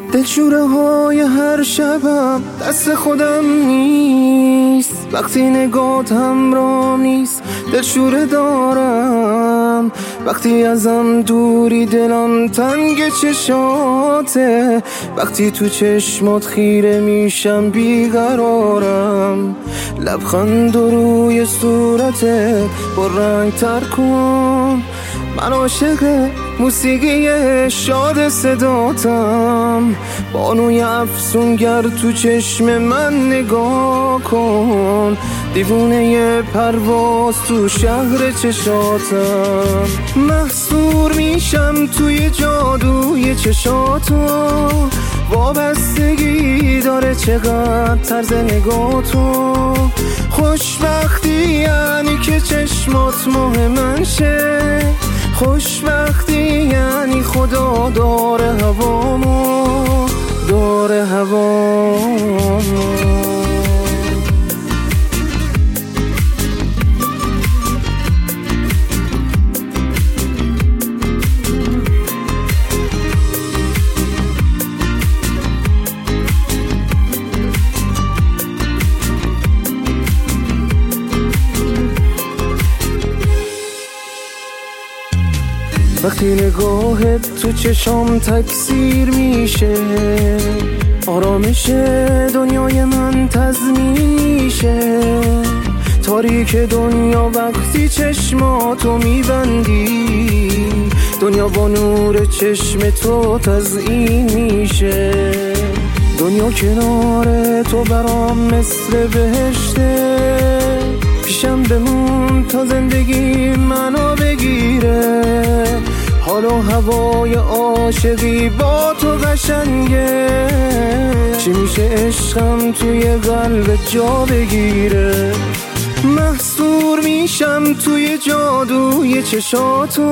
دلشوره های هر شبم دست خودم نیست، وقتی نگات همراهم نیست دلشوره دارم، وقتی ازم دوری دلم تنگ چشاته، وقتی تو چشمات خیره میشم بیقرارم، لبخند روی صورتت با رنگ تر کن، من عاشق موسیقی شاد صداتم، بانوی افسونگر تو چشم من نگاه کن، دیوونه پرواز تو شهر چشاتم، محصور میشم توی جادوی چشاتو، وابستگی داره چقدر طرز نگاتو، خوشبختی یعنی که چشمات ماه من شه، خوشبختی یعنی خدا داره هوامو، داره هوامو. وقتی نگاهت تو چشام تکثیر میشه، آرامش دنیای من تضمین میشه، تاریک دنیا وقتی چشماتو میبندی، دنیا با نور چشم تو تزیین میشه، دنیا کنار تو برام مثل بهشته، پیشم بمون تا زندگی منو بگیره، حال و هوای عاشقی با تو قشنگه، چی میشه عشقم توی قلب جا بگیره، محصور میشم توی جادوی چشاتو،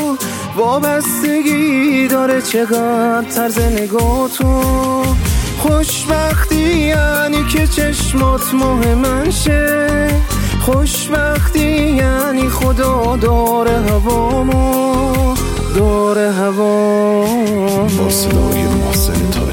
وابستگی داره چقدر طرز نگاتو، خوشبختی یعنی که چشمات ماه من شه، خوشبختی یعنی خدا داره هوامو، داره هوامو. با صدای محسن